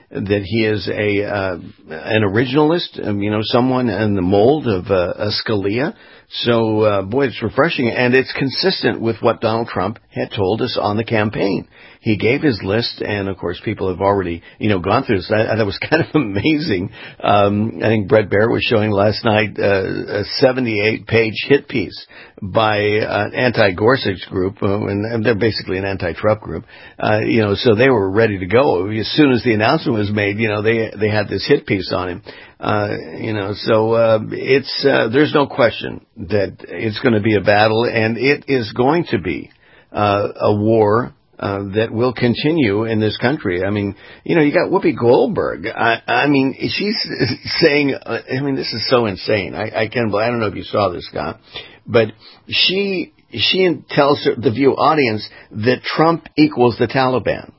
that he is a uh, an originalist, um, you know, someone in the mold of uh, a Scalia. So, uh, boy, it's refreshing, and it's consistent with what Donald Trump had told us on the campaign. He gave his list, and, of course, people have already, you know, gone through this. I, I, that was kind of amazing. Um, I think Brett Baer was showing last night uh, a seventy-eight page hit piece by an anti-Gorsuch group, uh, and they're basically an anti-Trump group. Uh, you know, so they were ready to go. As soon as the announcement was made, you know, they they had this hit piece on him. Uh, you know, so uh, it's uh, there's no question that it's going to be a battle, and it is going to be uh, a war uh, that will continue in this country. I mean, you know, you got Whoopi Goldberg. I, I mean, she's saying, uh, I mean, this is so insane. I, I can't, I don't know if you saw this, Scott, but she she tells the View audience that Trump equals the Taliban.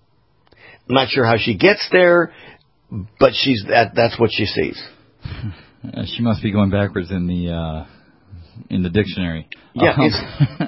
I'm not sure how she gets there, but she's that that's what she sees. Uh, she must be going backwards in the uh, in the dictionary. Yeah, um, it's,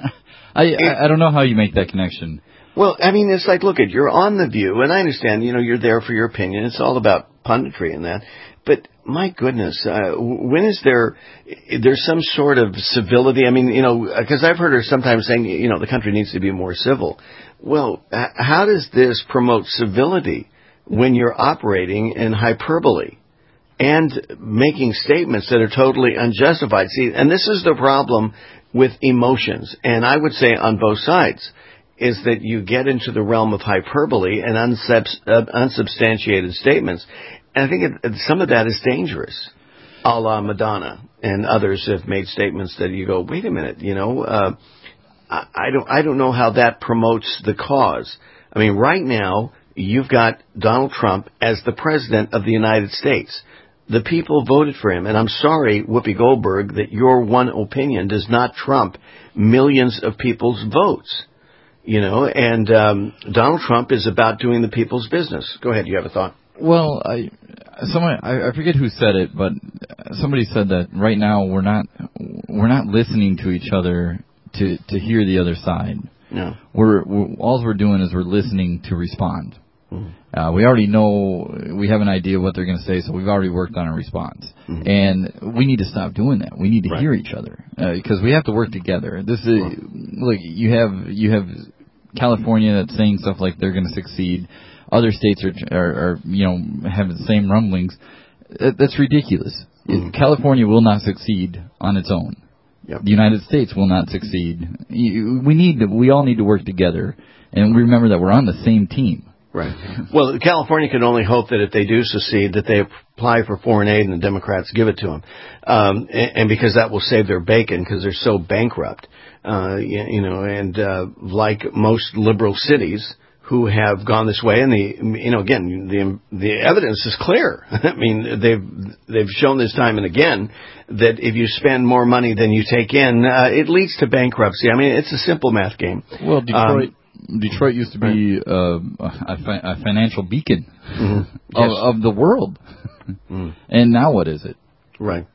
I, it, I I don't know how you make that connection. Well, I mean, it's like, look, at you're on The View, and I understand, you know, you're there for your opinion. It's all about punditry and that. But my goodness, uh, when is there there's some sort of civility? I mean, you know, because I've heard her sometimes saying, you know, the country needs to be more civil. Well, how does this promote civility when you're operating in hyperbole and making statements that are totally unjustified? See, and this is the problem with emotions, and I would say on both sides, is that you get into the realm of hyperbole and unsubs- uh, unsubstantiated statements. And I think it, some of that is dangerous, a la Madonna and others have made statements that you go, wait a minute, you know, uh, I, I don't, I don't know how that promotes the cause. I mean, right now, you've got Donald Trump as the president of the United States. The people voted for him, and I'm sorry, Whoopi Goldberg, that your one opinion does not trump millions of people's votes. You know, and um, Donald Trump is about doing the people's business. Go ahead, you have a thought. Well, I, someone I, I forget who said it, but somebody said that right now we're not we're not listening to each other to to hear the other side. No, we're, we're all we're doing is we're listening to respond. Mm-hmm. Uh, we already know, we have an idea what they're going to say, so we've already worked on a response. Mm-hmm. And we need to stop doing that. We need to right. hear each other because uh, we have to work together. This is right. look, you have you have California that's saying stuff like they're going to succeed. Other states are, are, are, you know, have the same rumblings. That's ridiculous. Mm-hmm. California will not succeed on its own. Yep. The United States will not succeed. We need to, we all need to work together, and remember that we're on the same team. Right. Well, California can only hope that if they do secede, that they apply for foreign aid and the Democrats give it to them, um, and, and because that will save their bacon because they're so bankrupt. Uh, you, you know, and uh, like most liberal cities who have gone this way, and the you know again the the evidence is clear. I mean, they've they've shown this time and again that if you spend more money than you take in, uh, it leads to bankruptcy. I mean, it's a simple math game. Well, Detroit. Um, Detroit used to be uh, a, fi- a financial beacon mm-hmm. yes. of, of the world. mm. And now what is it? Right.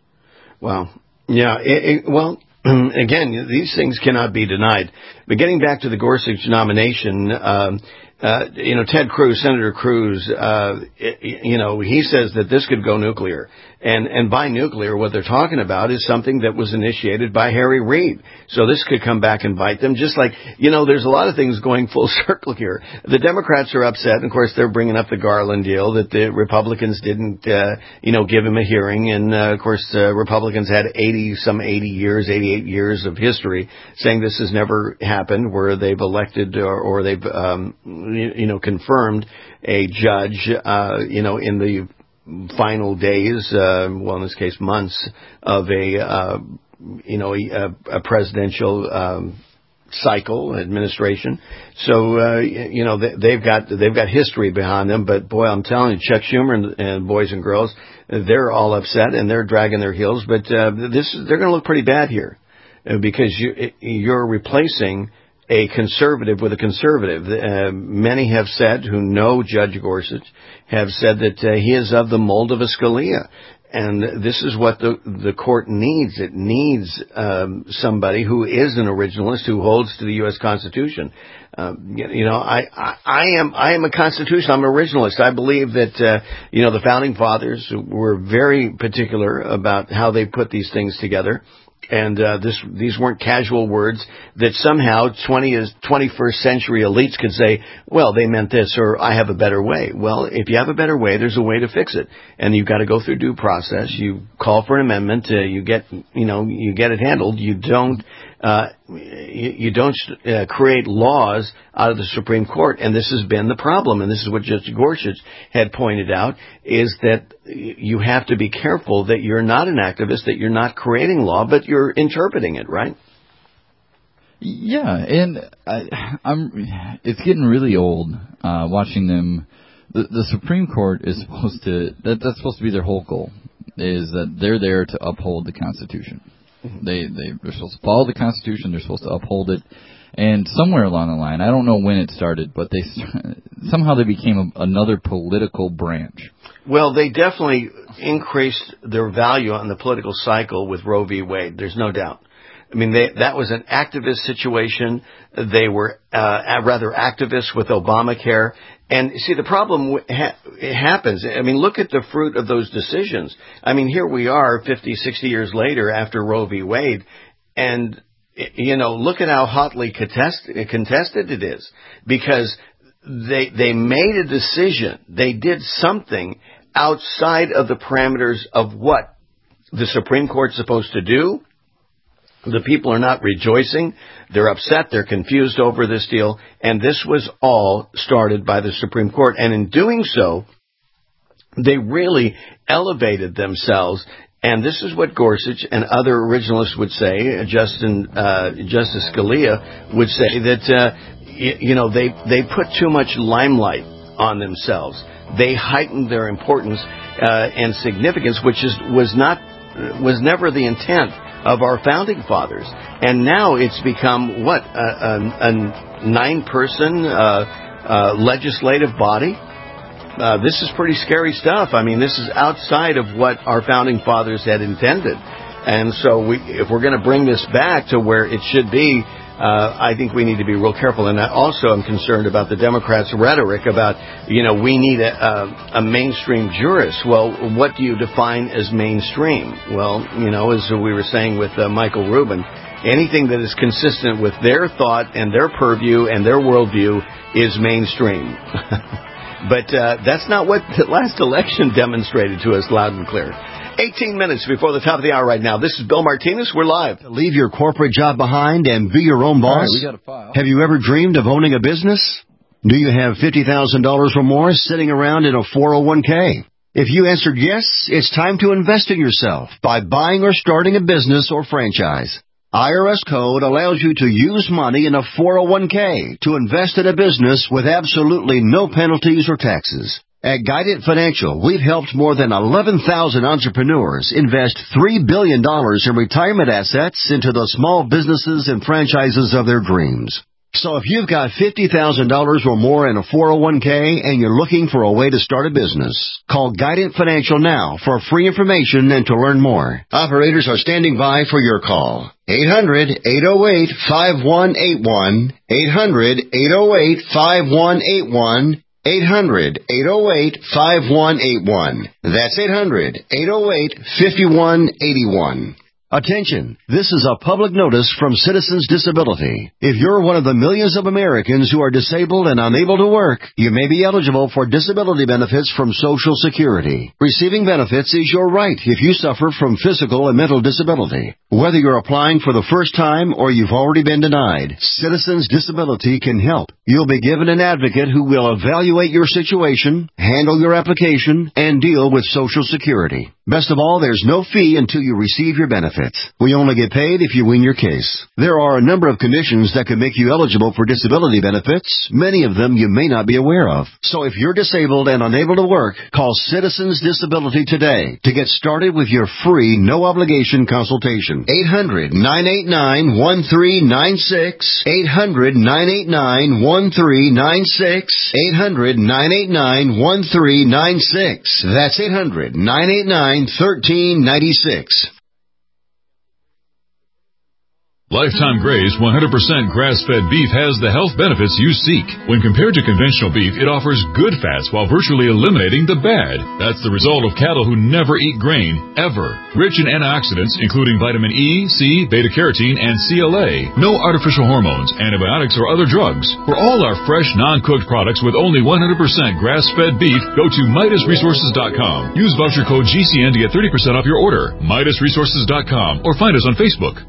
Well, yeah, it, it, well, again, these things cannot be denied. But getting back to the Gorsuch nomination, um, uh, you know, Ted Cruz, Senator Cruz, uh, it, you know, he says that this could go nuclear. And, and by nuclear, what they're talking about is something that was initiated by Harry Reid. So this could come back and bite them. Just like, you know, there's a lot of things going full circle here. The Democrats are upset. And of course, they're bringing up the Garland deal that the Republicans didn't, uh, you know, give him a hearing. And, uh, of course, uh, Republicans had eighty, some eighty years, eighty-eight years of history saying this has never happened where they've elected or, or they've, um, you, you know, confirmed a judge, uh, you know, in the final days, uh, well, in this case, months of a, uh, you know, a, a presidential um, cycle administration. So, uh, you know, they, they've got they've got history behind them. But boy, I'm telling you, Chuck Schumer and, and boys and girls, they're all upset and they're dragging their heels. But uh, this they're going to look pretty bad here uh, because you, you're replacing a conservative with a conservative. Uh, many have said, who know Judge Gorsuch, have said that uh, he is of the mold of a Scalia. And this is what the the court needs. It needs um, somebody who is an originalist, who holds to the U S Constitution. Um, you, you know, I, I, I am I am a Constitution. I'm an originalist. I believe that uh, you know the founding fathers were very particular about how they put these things together. And uh, this, these weren't casual words that somehow twentieth, twenty-first century elites could say, well, they meant this, or I have a better way. Well, if you have a better way, there's a way to fix it. And you've got to go through due process. You call for an amendment. Uh, you get, you know, you get it handled. You don't, uh, you, you don't uh, create laws out of the Supreme Court. And this has been the problem. And this is what Judge Gorsuch had pointed out, is that you have to be careful that you're not an activist, that you're not creating law, but you're interpreting it, right? Yeah, and I, I'm. It's getting really old uh, watching them. The, the Supreme Court is supposed to. That, that's supposed to be their whole goal. Is that they're there to uphold the Constitution. Mm-hmm. They they they're supposed to follow the Constitution. They're supposed to uphold it. And somewhere along the line, I don't know when it started, but they somehow they became a, another political branch. Well, they definitely increased their value on the political cycle with Roe v. Wade. There's no doubt. I mean, they, that was an activist situation. They were uh, rather activists with Obamacare. And see, the problem ha- it happens. I mean, look at the fruit of those decisions. I mean, here we are fifty, sixty years later after Roe v. Wade, and you know, look at how hotly contest- contested it is, because they they made a decision. They did something outside of the parameters of what the Supreme Court's supposed to do. The people are not rejoicing. They're upset. They're confused over this deal. And this was all started by the Supreme Court. And in doing so, they really elevated themselves. And this is what Gorsuch and other originalists would say. Justin, uh, Justice Scalia would say that, uh, you, you know, they, they put too much limelight on themselves. They heightened their importance, uh, and significance, which is, was not, was never the intent of our founding fathers. And now it's become, what, a, a, a nine-person, uh, uh, legislative body? Uh, this is pretty scary stuff. I mean, this is outside of what our founding fathers had intended. And so we, if we're going to bring this back to where it should be, uh, I think we need to be real careful. And I also am concerned about the Democrats' rhetoric about, you know, we need a, a, a mainstream jurist. Well, what do you define as mainstream? Well, you know, as we were saying with uh, Michael Rubin, anything that is consistent with their thought and their purview and their worldview is mainstream. But uh, that's not what the last election demonstrated to us loud and clear. eighteen minutes before the top of the hour right now. This is Bill Martinez. We're live. Leave your corporate job behind and be your own boss. Right, we got a file. Have you ever dreamed of owning a business? Do you have fifty thousand dollars or more sitting around in a four oh one k? If you answered yes, it's time to invest in yourself by buying or starting a business or franchise. I R S code allows you to use money in a four oh one k to invest in a business with absolutely no penalties or taxes. At Guidant Financial, we've helped more than eleven thousand entrepreneurs invest three billion dollars in retirement assets into the small businesses and franchises of their dreams. So if you've got fifty thousand dollars or more in a four oh one k and you're looking for a way to start a business, call Guidant Financial now for free information and to learn more. Operators are standing by for your call. eight hundred, eight oh eight, five one eight one. eight hundred, eight oh eight, five one eight one. eight hundred, eight oh eight, five one eight one. That's eight hundred, eight oh eight, five one eight one. Attention, this is a public notice from Citizens Disability. If you're one of the millions of Americans who are disabled and unable to work, you may be eligible for disability benefits from Social Security. Receiving benefits is your right if you suffer from physical and mental disability. Whether you're applying for the first time or you've already been denied, Citizens Disability can help. You'll be given an advocate who will evaluate your situation, handle your application, and deal with Social Security. Best of all, there's no fee until you receive your benefits. We only get paid if you win your case. There are a number of conditions that can make you eligible for disability benefits, many of them you may not be aware of. So if you're disabled and unable to work, call Citizens Disability today to get started with your free, no-obligation consultation. eight hundred, nine eight nine, one three nine six. eight hundred, nine eight nine, one three nine six. eight hundred, nine eight nine, one three nine six. That's eight hundred, nine eight nine, nine, one three nine six. Lifetime Graze one hundred percent grass-fed beef has the health benefits you seek. When compared to conventional beef, it offers good fats while virtually eliminating the bad. That's the result of cattle who never eat grain, ever. Rich in antioxidants, including vitamin E, C, beta-carotene, and C L A. No artificial hormones, antibiotics, or other drugs. For all our fresh, non-cooked products with only one hundred percent grass-fed beef, go to Midas Resources dot com. Use voucher code G C N to get thirty percent off your order. Midas Resources dot com or find us on Facebook.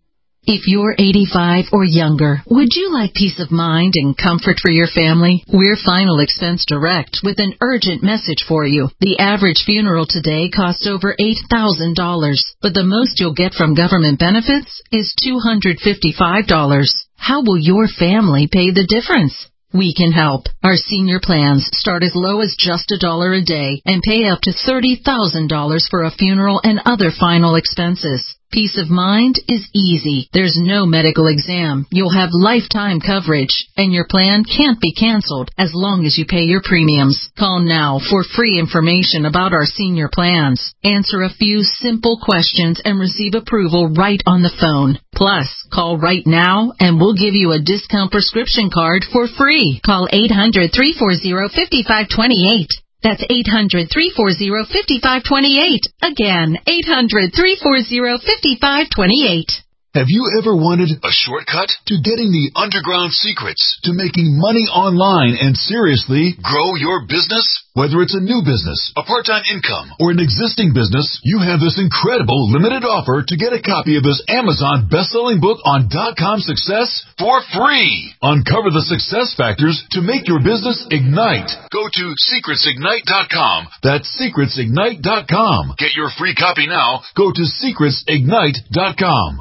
If you're eighty-five or younger, would you like peace of mind and comfort for your family? We're Final Expense Direct with an urgent message for you. The average funeral today costs over eight thousand dollars, but the most you'll get from government benefits is two hundred fifty-five dollars. How will your family pay the difference? We can help. Our senior plans start as low as just a dollar a day and pay up to thirty thousand dollars for a funeral and other final expenses. Peace of mind is easy. There's no medical exam. You'll have lifetime coverage, and your plan can't be canceled as long as you pay your premiums. Call now for free information about our senior plans. Answer a few simple questions and receive approval right on the phone. Plus, call right now and we'll give you a discount prescription card for free. Call eight hundred, three four zero, five five two eight. That's eight hundred, three four zero, five five two eight. Again, eight hundred, three four zero, five five two eight. Have you ever wanted a shortcut to getting the underground secrets to making money online and seriously grow your business? Whether it's a new business, a part-time income, or an existing business, you have this incredible limited offer to get a copy of this Amazon best-selling book on dot-com success for free. Uncover the success factors to make your business ignite. Go to secrets ignite dot com. That's secrets ignite dot com. Get your free copy now. Go to secrets ignite dot com.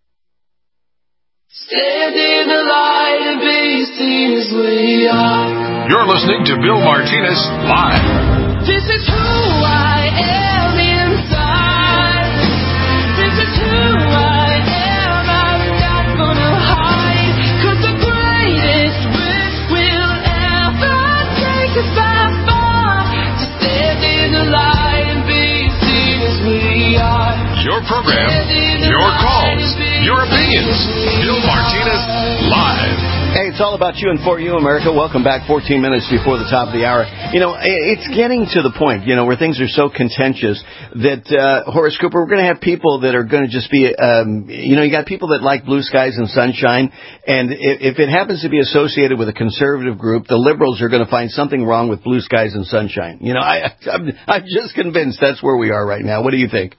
Stand in the light and be seen as we are. You're listening to Bill Martinez Live. This is who I am inside. This is who I am. I'm not gonna hide. 'Cause the greatest risk will ever take us by far. To stand in the light and be seen as we are. Your program, your calls, your opinions. Bill Martinez Live. Hey, it's all about you and for you, America. Welcome back fourteen minutes before the top of the hour. You know, it's getting to the point, you know, where things are so contentious that, uh, Horace Cooper, we're going to have people that are going to just be, um, you know, you got people that like blue skies and sunshine, and if, if it happens to be associated with a conservative group, the liberals are going to find something wrong with blue skies and sunshine. You know, I, I'm, I'm just convinced that's where we are right now. What do you think?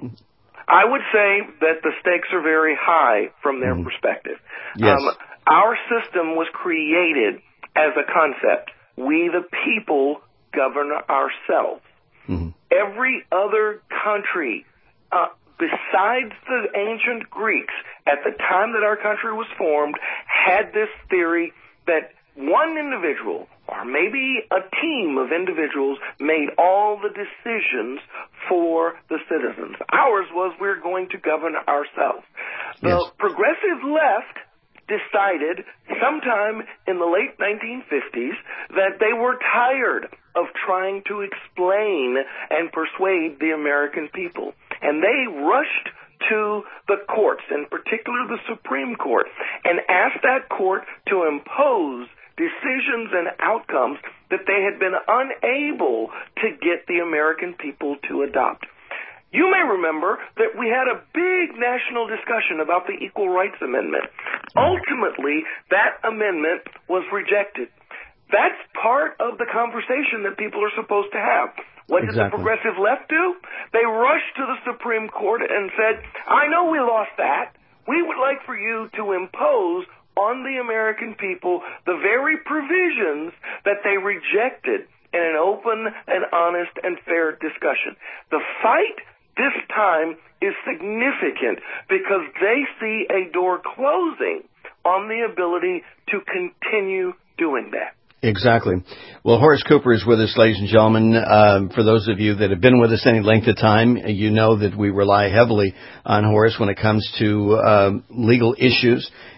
I would say that the stakes are very high from their mm. perspective. Yes. Um, our system was created as a concept. We, the people, govern ourselves. Mm-hmm. Every other country, uh, besides the ancient Greeks, at the time that our country was formed, had this theory that one individual, or maybe a team of individuals, made all the decisions for the citizens. Ours was we're going to govern ourselves. The yes. progressive left decided sometime in the late nineteen fifties that they were tired of trying to explain and persuade the American people. And they rushed to the courts, in particular the Supreme Court, and asked that court to impose decisions and outcomes that they had been unable to get the American people to adopt. You may remember that we had a big national discussion about the Equal Rights Amendment. Ultimately, that amendment was rejected. That's part of the conversation that people are supposed to have. What did exactly. the progressive left do? They rushed to the Supreme Court and said, I know we lost that. We would like for you to impose on the American people the very provisions that they rejected in an open and honest and fair discussion. The fight this time is significant because they see a door closing on the ability to continue doing that. Exactly. Well, Horace Cooper is with us, ladies and gentlemen. Um, for those of you that have been with us any length of time, you know that we rely heavily on Horace when it comes to um, legal issues.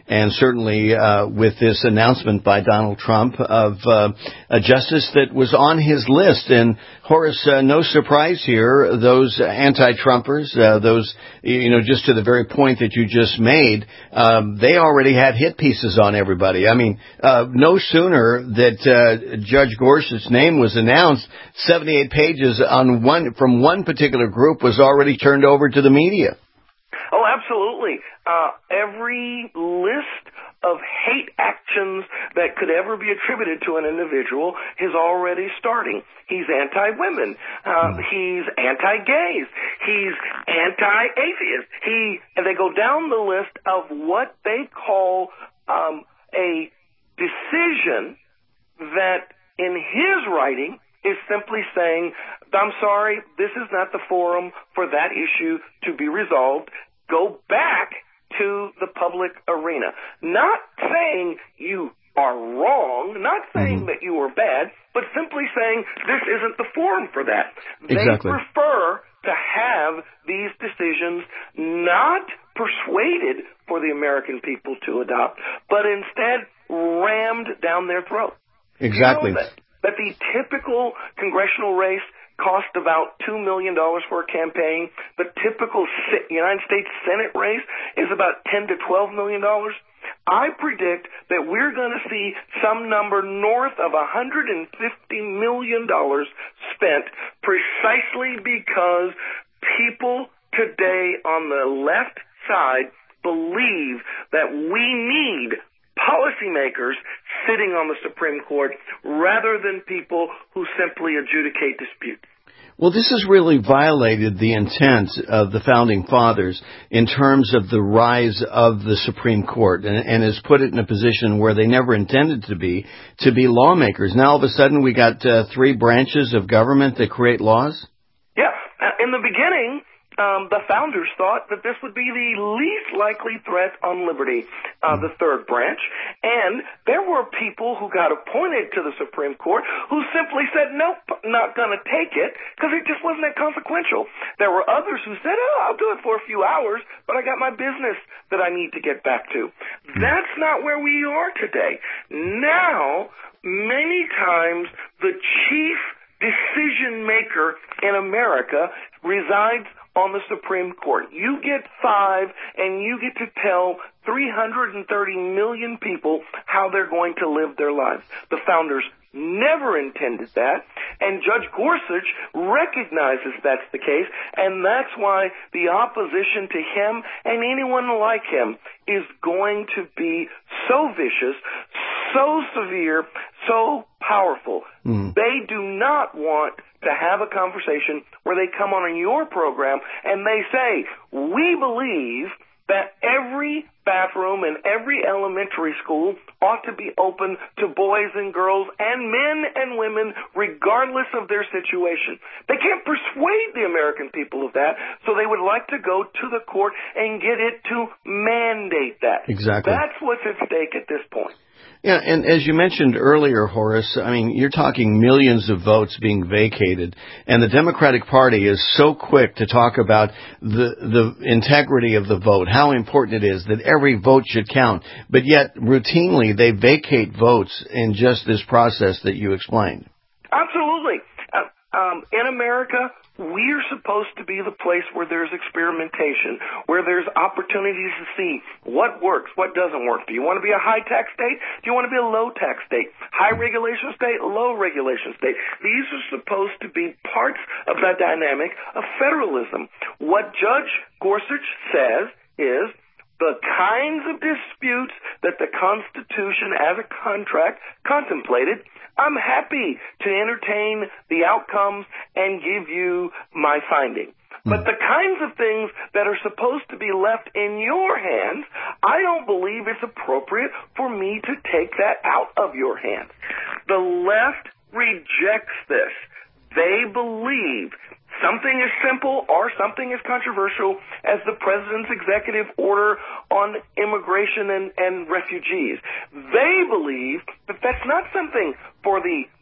and certainly uh, with this announcement by Donald Trump of uh, a justice that was on his list. And Horace, uh, no surprise here, those anti-Trumpers, uh, those, you know, just to the very point that you just made, um, they already had hit pieces on everybody. I mean, uh, no sooner that uh, Judge Gorsuch's name was announced, seventy-eight pages on one from one particular group was already turned over to the media. Oh, absolutely. Uh, every list of hate actions that could ever be attributed to an individual is already starting. He's anti-women. Uh, he's anti-gays. He's anti-atheist. He, and they go down the list of what they call um, a decision that, in his writing, is simply saying, I'm sorry, this is not the forum for that issue to be resolved. Go back to the public arena. Not saying you are wrong, not saying mm-hmm. that you are bad, but simply saying this isn't the forum for that. Exactly. They prefer to have these decisions not persuaded for the American people to adopt, but instead rammed down their throat. Exactly. You know that, that the typical congressional race cost about two million dollars for a campaign. The typical United States Senate race is about ten to twelve million dollars. I predict that we're going to see some number north of one hundred fifty million dollars spent precisely because people today on the left side believe that we need policymakers sitting on the Supreme Court rather than people who simply adjudicate disputes. Well, this has really violated the intent of the Founding Fathers in terms of the rise of the Supreme Court, and, and has put it in a position where they never intended to be, to be lawmakers. Now, all of a sudden, we got uh, three branches of government that create laws? Yeah. In the beginning, Um, the founders thought that this would be the least likely threat on liberty, uh, the third branch. And there were people who got appointed to the Supreme Court who simply said, nope, not going to take it, because it just wasn't that consequential. There were others who said, oh, I'll do it for a few hours, but I got my business that I need to get back to. That's not where we are today. Now, many times, the chief decision maker in America resides on the Supreme Court. You get five, and you get to tell three hundred thirty million people how they're going to live their lives. The founders never intended that, and Judge Gorsuch recognizes that's the case, and that's why the opposition to him and anyone like him is going to be so vicious, so severe, so powerful. Mm. They do not want to have a conversation where they come on your program and they say, we believe that every bathroom in every elementary school ought to be open to boys and girls and men and women regardless of their situation. They can't persuade the American people of that, so they would like to go to the court and get it to mandate that. Exactly. That's what's at stake at this point. Yeah, and as you mentioned earlier, Horace, I mean, you're talking millions of votes being vacated, and the Democratic Party is so quick to talk about the the integrity of the vote, how important it is that every vote should count, but yet routinely they vacate votes in just this process that you explained. Absolutely. Uh, um, in America, we're supposed to be the place where there's experimentation, where there's opportunities to see what works, what doesn't work. Do you want to be a high-tax state? Do you want to be a low-tax state? High-regulation state, low-regulation state. These are supposed to be parts of that dynamic of federalism. What Judge Gorsuch says is the kinds of disputes that the Constitution as a contract contemplated, I'm happy to entertain the outcomes and give you my finding. But the kinds of things that are supposed to be left in your hands, I don't believe it's appropriate for me to take that out of your hands. The left rejects this. They believe something as simple or something as controversial as the president's executive order on immigration and, and refugees. They believe that that's not something for the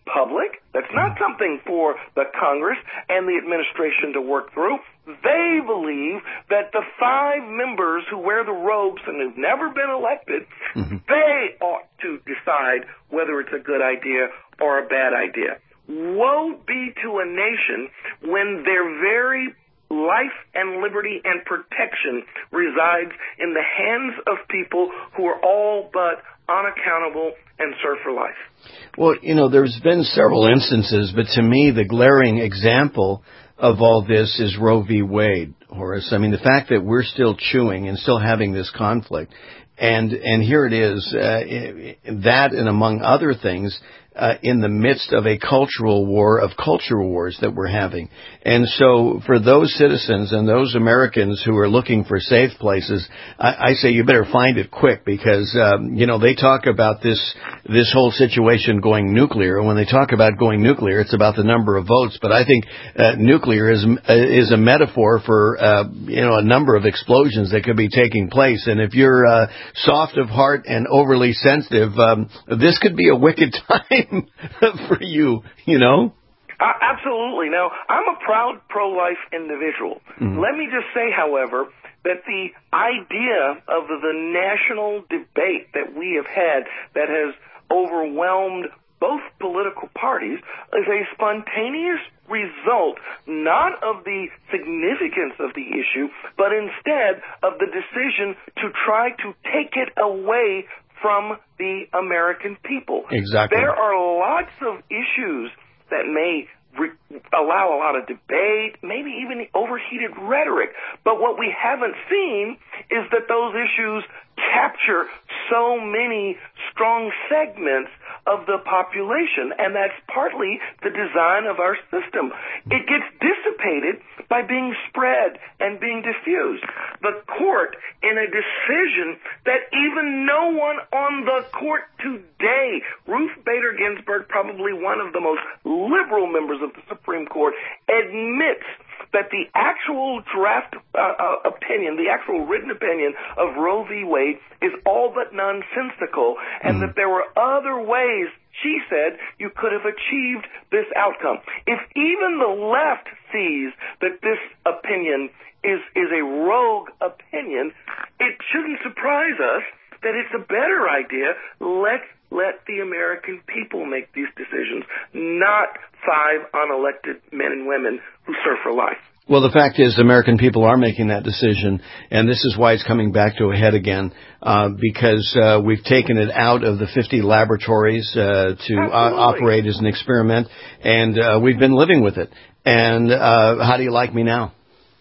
public. That's not something for the Congress and the administration to work through. They believe that the five members who wear the robes and have never been elected, mm-hmm. they ought to decide whether it's a good idea or a bad idea. Woe be to a nation when their very life and liberty and protection resides in the hands of people who are all but unaccountable and serve for life. Well, you know, there's been several instances, but to me, the glaring example of all this is Roe v. Wade, Horace. I mean, the fact that we're still chewing and still having this conflict, and and here it is, uh, that and among other things, uh, in the midst of a cultural war of culture wars that we're having. And so for those citizens and those Americans who are looking for safe places, I, I say you better find it quick because, um, you know, they talk about this this whole situation going nuclear. And when they talk about going nuclear, it's about the number of votes. But I think uh, nuclear is is a metaphor for, uh, you know, a number of explosions that could be taking place. And if you're uh, soft of heart and overly sensitive, um, this could be a wicked time for you, you know? Uh, absolutely. Now, I'm a proud pro-life individual. Mm-hmm. Let me just say, however, that the idea of the national debate that we have had that has overwhelmed both political parties is a spontaneous result not of the significance of the issue, but instead of the decision to try to take it away from the American people. Exactly. There are lots of issues that may re- allow a lot of debate, maybe even overheated rhetoric. But what we haven't seen is that those issues capture so many strong segments of the population, and that's partly the design of our system. It gets dissipated by being spread and being diffused. The court, in a decision that even no one on the court today, Ruth Bader Ginsburg, probably one of the most liberal members of the Supreme Court, admits that the actual draft uh, uh, opinion, the actual written opinion of Roe v. Wade is all but nonsensical, and mm. that there were other ways, she said, you could have achieved this outcome. If even the left sees that this opinion is, is a rogue opinion, it shouldn't surprise us that it's a better idea. Let's let the American people make these decisions, not five unelected men and women who serve for life. Well, the fact is, American people are making that decision, and this is why it's coming back to a head again, uh, because uh, we've taken it out of the fifty laboratories uh, to uh, operate as an experiment, and uh, we've been living with it. And uh, how do you like me now?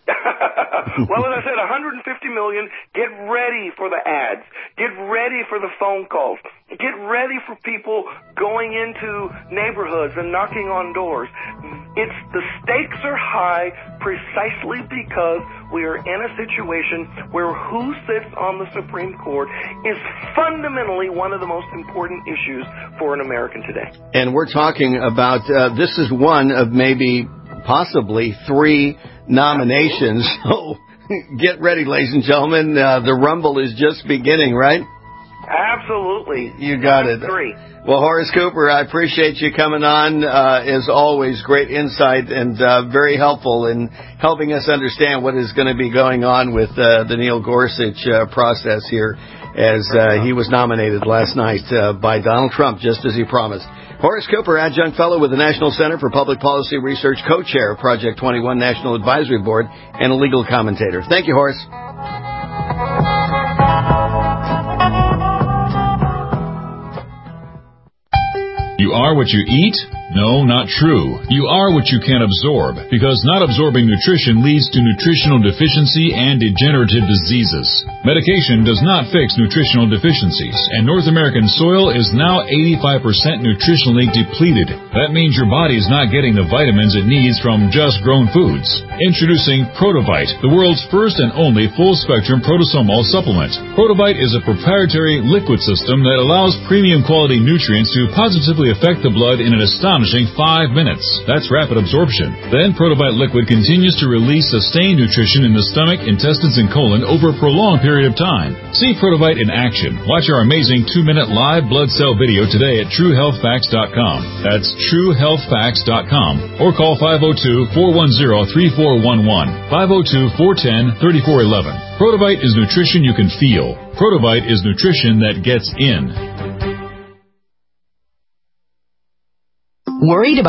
Well, as I said, one hundred fifty million. Get ready for the ads. Get ready for the phone calls. Get ready for people going into neighborhoods and knocking on doors. It's the stakes are high precisely because we are in a situation where who sits on the Supreme Court is fundamentally one of the most important issues for an American today. And we're talking about, uh, this is one of maybe possibly three nominations. So get ready, ladies and gentlemen. Uh, the rumble is just beginning, right? Absolutely. You got it. Three. Well, Horace Cooper, I appreciate you coming on. Uh, as always, great insight and uh, very helpful in helping us understand what is going to be going on with uh, the Neil Gorsuch uh, process here, as uh, he was nominated last night uh, by Donald Trump, just as he promised. Horace Cooper, Adjunct Fellow with the National Center for Public Policy Research, Co-Chair of Project twenty-one National Advisory Board, and a legal commentator. Thank you, Horace. You are what you eat? No, not true. You are what you can absorb, because not absorbing nutrition leads to nutritional deficiency and degenerative diseases. Medication does not fix nutritional deficiencies, and North American soil is now eighty-five percent nutritionally depleted. That means your body is not getting the vitamins it needs from just grown foods. Introducing Protovite, the world's first and only full-spectrum protosomal supplement. Protovite is a proprietary liquid system that allows premium quality nutrients to positively affect the blood in an astonishing five minutes. That's rapid absorption. Then Protovite liquid continues to release sustained nutrition in the stomach, intestines, and colon over a prolonged period of time. See Protovite in action. Watch our amazing two-minute live blood cell video today at true health facts dot com. That's true health facts dot com or call five oh two, four one zero, three four one one, five oh two, four one zero, three four one one. Protobite is nutrition you can feel. Protobite is nutrition that gets in. Worried about